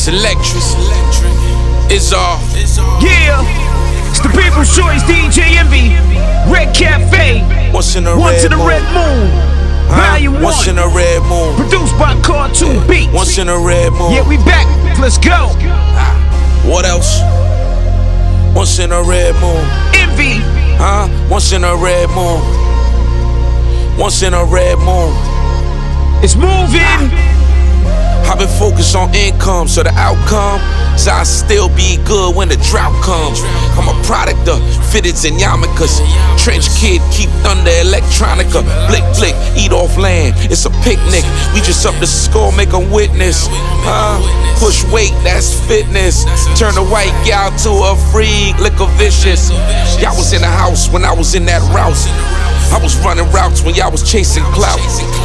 It's electric. It's all. Yeah, it's the People's Choice, DJ Envy, Red Cafe, Once in a Once red in a Red Moon, Volume 1, Once in a red moon. produced by Cartoon Beats. Once in a red moon. Yeah, we back, let's go. What else? Once in a red moon. Envy, Once in a red moon. Once in a red moon. it's moving. I've been focused on income, so the outcome is I'll still be good when the drought comes. I'm a product of fitteds and yarmulkes. Trench kid, keep thunder, electronica. Blick, blick, eat off land. It's a picnic. We just up the score, make 'em witness. Push weight, that's fitness. Turn a white gal to a freak, lick a vicious. Y'all was in the house when I was in that route. I was running routes when y'all was chasing clout.